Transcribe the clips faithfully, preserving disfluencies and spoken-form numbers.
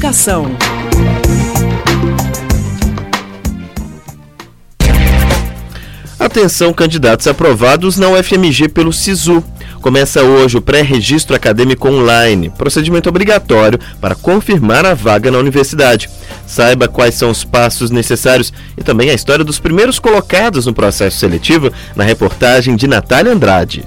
Educação. Atenção, candidatos aprovados na U F M G pelo SISU. Começa hoje o pré-registro acadêmico online, procedimento obrigatório para confirmar a vaga na universidade. Saiba quais são os passos necessários e também a história dos primeiros colocados no processo seletivo na reportagem de Natália Andrade.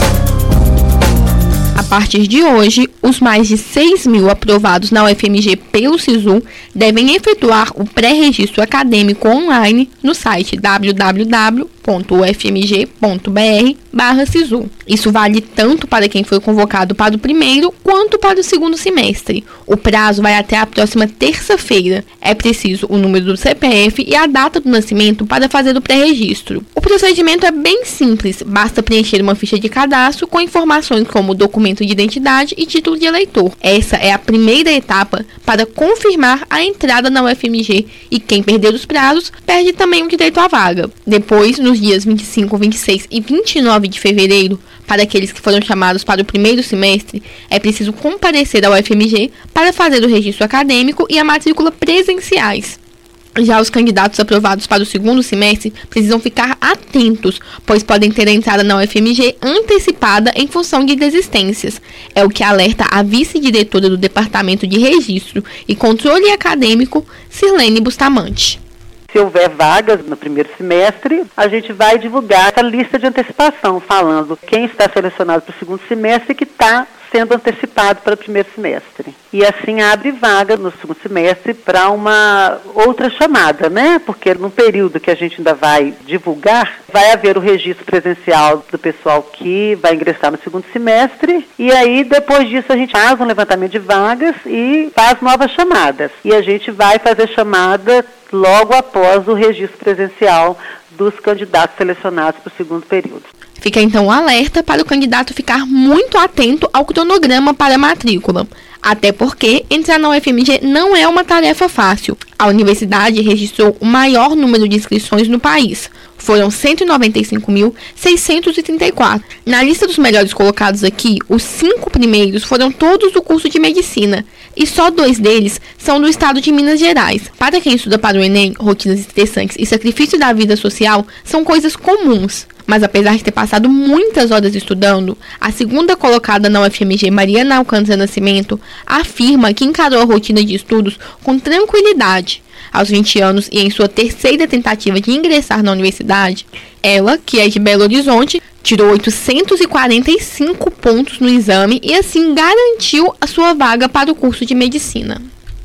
A partir de hoje, os mais de seis mil aprovados na U F M G pelo SISU devem efetuar o pré-registro acadêmico online no site w w w ponto u f m g ponto b r barra SISU. Isso vale tanto para quem foi convocado para o primeiro quanto para o segundo semestre. O prazo vai até a próxima terça-feira. É preciso o número do C P F e a data do nascimento para fazer o pré-registro. O procedimento é bem simples, basta preencher uma ficha de cadastro com informações como documento de identidade e título de eleitor. Essa é a primeira etapa para confirmar a entrada na U F M G e quem perder os prazos perde também o direito à vaga. Depois, nos dias vinte e cinco, vinte e seis e vinte e nove de fevereiro, para aqueles que foram chamados para o primeiro semestre, é preciso comparecer à U F M G para fazer o registro acadêmico e a matrícula presenciais. Já os candidatos aprovados para o segundo semestre precisam ficar atentos, pois podem ter a entrada na U F M G antecipada em função de desistências. É o que alerta a vice-diretora do Departamento de Registro e Controle Acadêmico, Sirlene Bustamante. Se houver vagas no primeiro semestre, a gente vai divulgar essa lista de antecipação, falando quem está selecionado para o segundo semestre e que está sendo antecipado para o primeiro semestre. E assim abre vaga no segundo semestre para uma outra chamada, né? Porque no período que a gente ainda vai divulgar, vai haver o registro presencial do pessoal que vai ingressar no segundo semestre, e aí depois disso a gente faz um levantamento de vagas e faz novas chamadas. E a gente vai fazer chamada logo após o registro presencial dos candidatos selecionados para o segundo período. Fica então um alerta para o candidato ficar muito atento ao cronograma para a matrícula. Até porque entrar na U F M G não é uma tarefa fácil. A universidade registrou o maior número de inscrições no país. Foram cento e noventa e cinco mil, seiscentos e trinta e quatro. Na lista dos melhores colocados aqui, os cinco primeiros foram todos do curso de medicina. E só dois deles são do estado de Minas Gerais. Para quem estuda para o Enem, rotinas estressantes e sacrifício da vida social são coisas comuns. Mas apesar de ter passado muitas horas estudando, a segunda colocada na U F M G, Mariana Alcântara Nascimento, afirma que encarou a rotina de estudos com tranquilidade. Aos vinte anos e em sua terceira tentativa de ingressar na universidade, ela, que é de Belo Horizonte, tirou oitocentos e quarenta e cinco pontos no exame e assim garantiu a sua vaga para o curso de medicina.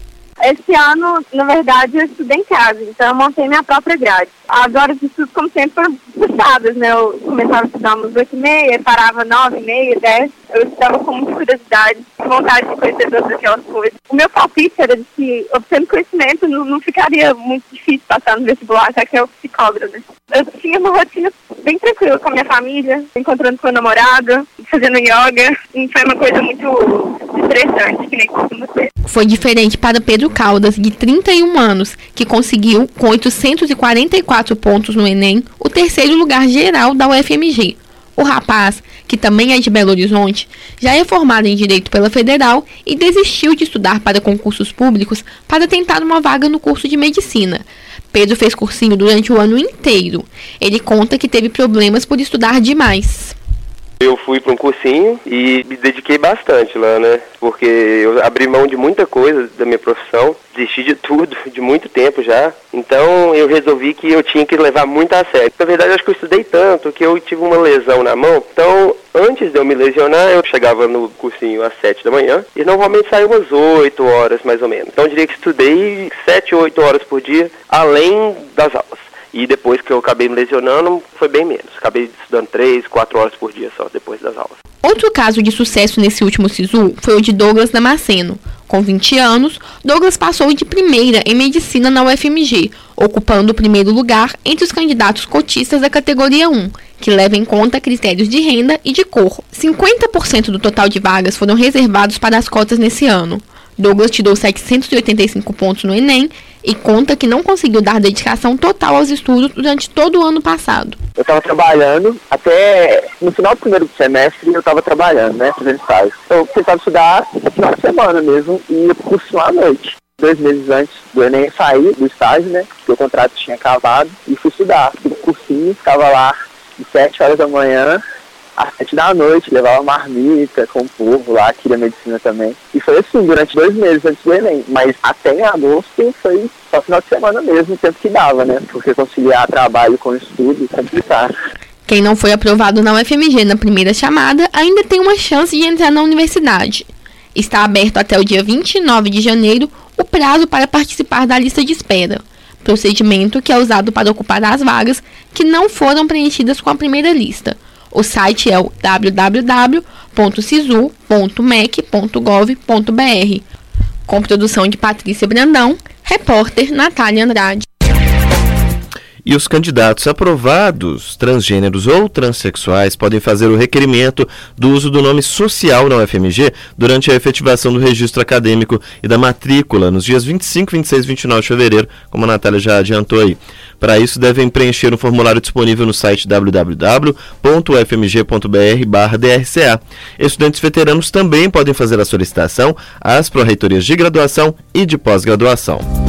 Esse ano, na verdade, eu estudei em casa, então eu montei minha própria grade. As horas de estudo, como sempre, foram puxadas, né? Eu começava a estudar umas oito e meia, parava nove e meia, dez. Eu estudava com muita curiosidade, vontade de conhecer todas aquelas coisas. O meu palpite era de que, obtendo conhecimento, não, não ficaria muito difícil passar no vestibular, já que é o que se cobra, né? Eu tinha uma rotina bem tranquila com a minha família, encontrando com a namorada, fazendo yoga, e foi uma coisa muito interessante, que nem costuma ser. Foi diferente para Pedro Caldas, de trinta e um anos, que conseguiu, com oitocentos e quarenta e quatro pontos no Enem, o terceiro lugar geral da U F M G. O rapaz, que também é de Belo Horizonte, já é formado em Direito pela Federal e desistiu de estudar para concursos públicos para tentar uma vaga no curso de Medicina. Pedro fez cursinho durante o ano inteiro. Ele conta que teve problemas por estudar demais. Eu fui para um cursinho e me dediquei bastante lá, né? Porque eu abri mão de muita coisa da minha profissão, desisti de tudo, de muito tempo já. Então eu resolvi que eu tinha que levar muito a sério. Na verdade, acho que eu estudei tanto que eu tive uma lesão na mão. Então, antes de eu me lesionar, eu chegava no cursinho às sete da manhã e normalmente saía umas oito horas mais ou menos. Então eu diria que estudei sete, oito horas por dia, além das aulas. E depois que eu acabei me lesionando, foi bem menos. Acabei estudando três, quatro horas por dia só, depois das aulas. Outro caso de sucesso nesse último SISU foi o de Douglas Damasceno. Com vinte anos, Douglas passou de primeira em medicina na U F M G, ocupando o primeiro lugar entre os candidatos cotistas da categoria um, que leva em conta critérios de renda e de cor. cinquenta por cento do total de vagas foram reservados para as cotas nesse ano. Douglas tirou setecentos e oitenta e cinco pontos no Enem e conta que não conseguiu dar dedicação total aos estudos durante todo o ano passado. Eu estava trabalhando, até no final do primeiro semestre eu estava trabalhando, né, fazendo estágio. Eu tentava estudar no final de semana mesmo e ia pro curso à noite. dois meses antes do Enem sair do estágio, né? Porque o contrato tinha acabado, e fui estudar. Fui no cursinho, ficava lá de sete horas da manhã às sete da noite, levava marmita com o povo lá, queria medicina também. E foi assim, durante dois meses antes do Enem. Mas até em agosto foi só final de semana mesmo, o tempo que dava, né? Porque conciliar trabalho com estudo é complicado. Quem não foi aprovado na U F M G na primeira chamada ainda tem uma chance de entrar na universidade. Está aberto até o dia vinte e nove de janeiro o prazo para participar da lista de espera, procedimento que é usado para ocupar as vagas que não foram preenchidas com a primeira lista. O site é o w w w ponto sisu ponto m e c ponto gov ponto b r. Com produção de Patrícia Brandão, repórter Natália Andrade. E os candidatos aprovados, transgêneros ou transexuais, podem fazer o requerimento do uso do nome social na U F M G durante a efetivação do registro acadêmico e da matrícula nos dias vinte e cinco, vinte e seis e vinte e nove de fevereiro, como a Natália já adiantou aí. Para isso, devem preencher um formulário disponível no site w w w ponto u f m g ponto b r barra d r c a. Estudantes veteranos também podem fazer a solicitação às pró-reitorias de graduação e de pós-graduação.